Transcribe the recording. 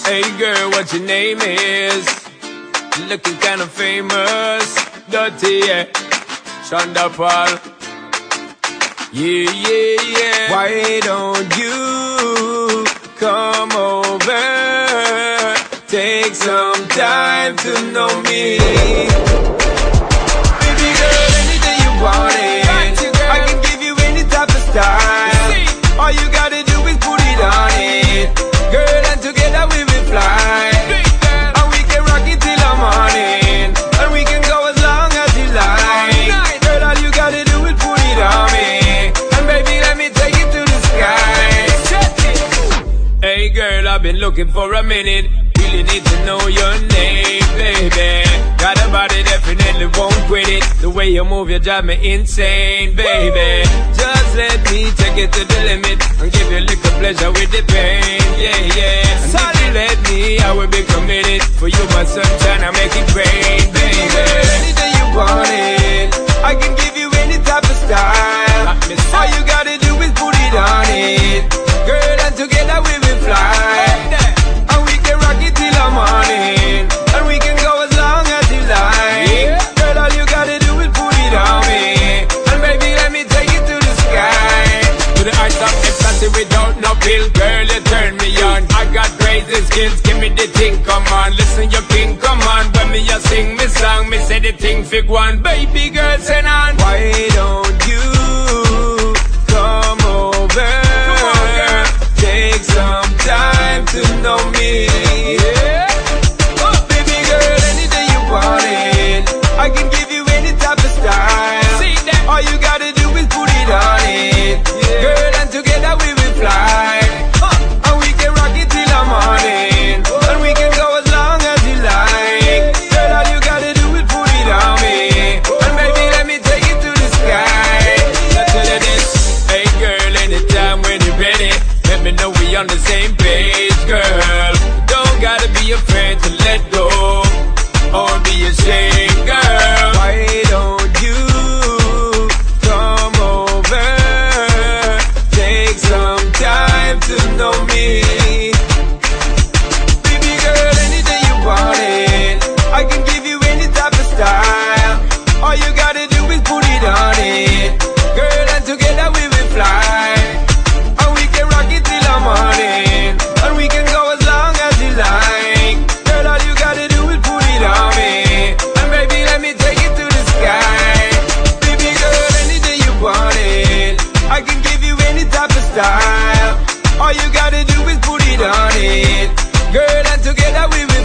Hey girl, what your name is? Looking kinda famous. Dirty, yeah. Shonda Paul. Yeah, yeah, yeah. Why don't you come over? Take some time to know me. Baby girl, anything you want it. I can give you any type of style. All you gotta do is put it on it. Girl, and together we will fly. And we can rock it till the morning. And we can go as long as you like. Girl, all you gotta do is put it on me. And baby, let me take it to the sky. Hey girl, I've been looking for a minute. Really need to know your name, baby. Got a body, definitely won't quit it. The way you move, you drive me insane, baby. Just let me take it to the limit and give you a little pleasure with the pain, yeah, yeah. And if you let me, I will be committed. For you, my sunshine, I make it rain, baby. Anything you want it, I can give you any type of style. All you gotta do is put it on it. Girl, and together we will fly. And we can rock it till the morning. And we can go as long as you like. Girl, all you gotta do is put it on me. And baby, let me take it to the sky. To the heights of ecstasy without no pill. Girl, you turn me on. I got crazy skills, give me the thing, come on. Listen, your king, come on. When me a sing me song, me say the thing fig one. Baby girl, send on. Why don't you come over? Take some time to know me. Yeah. Oh, baby girl, anything you want it. I can give you any type of style. See that? All you gotta do is put it on it. Yeah. Girl, and together we will fly. And we can rock it till the morning. And we can go as long as you like. Girl, all you gotta do is put it on me. And baby, let me take it to the sky. Let's tell you this. Hey girl, anytime when you're ready, let me know we on the same page, girl. Don't gotta be afraid to let go or be ashamed, girl. Why don't you come over? Take some time to know me. Baby girl, anything you want it. I can give you any type of style. All you gotta do is put it on it. Girl, and together we will fly. Morning, and we can go as long as you like. Girl, all you gotta do is put it on me. And baby, let me take it to the sky. Baby girl, anything you want it. I can give you any type of style. All you gotta do is put it on it. Girl, and together we will